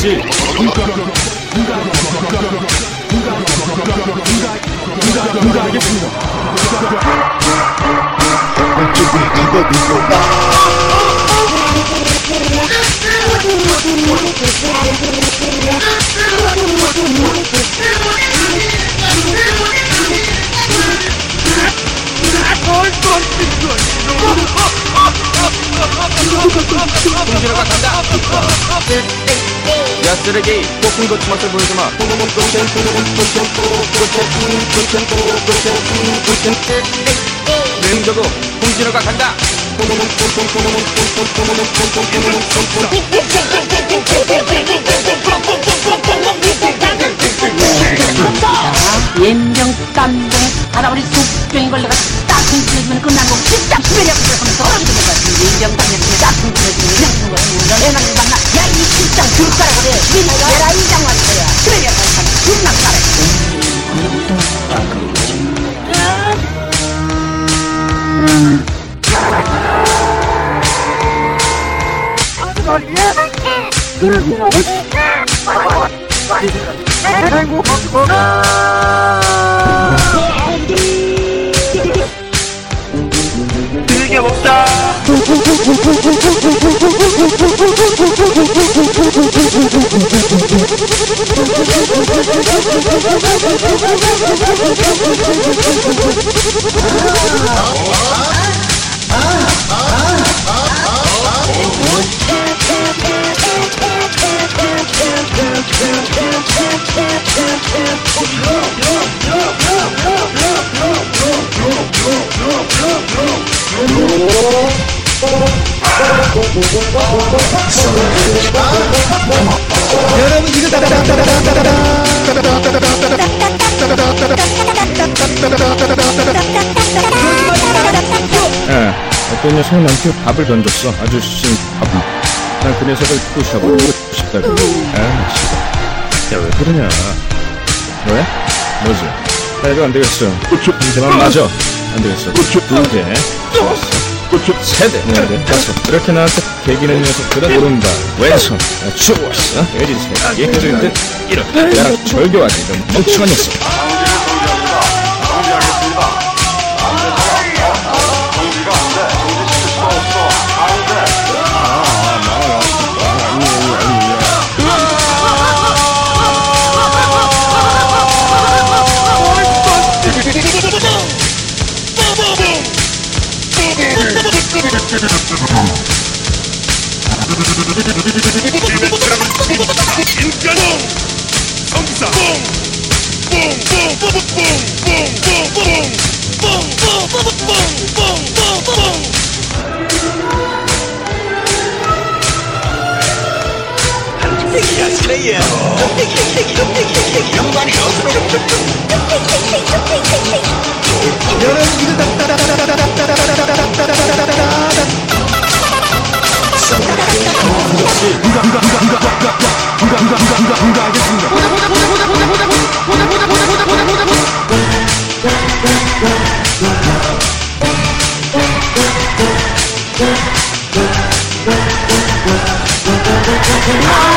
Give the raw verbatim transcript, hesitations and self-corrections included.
씨. 하겠습니다. 공진호가 간다. 야 쓰레기 볶은 것 맛을 보여주마. 냉저고 공진호가 간다. 연병 땀병 할아버지 속병이 걸려가 딱 훔쳐주면 끝난 거 진짜 수면이라고 하면서 떨어지게 될 것 같은 연병 땀병이 딱 훔쳐주면 그냥 죽는 거야. 내 남자 만나 야이 진짜 죽가라 그래. 내라 이 장만 거야. 수면이라고 하면 죽나 되게 먹자. 여러분 이거 예, 어떤 녀석이 나한테 밥을 던졌어. 아주 신 밥을. 난 그 녀석을 부셔버리고 싶다고. 아, 씨발. 야, 왜 그러냐? 왜? 뭐지? 야, 이거 안 되겠어. 이제만 맞아. 안 되겠어. 두 개. 좋았어. 세 대. 네 대. 다섯. 이렇게 나한테 개기는 녀석들은 모른다. 왼손. 좋았어. 돼지 새끼. 그럴 듯 이렇게. 나랑 절교하지. 이런 멍청한 녀석. 인간은 성사 아!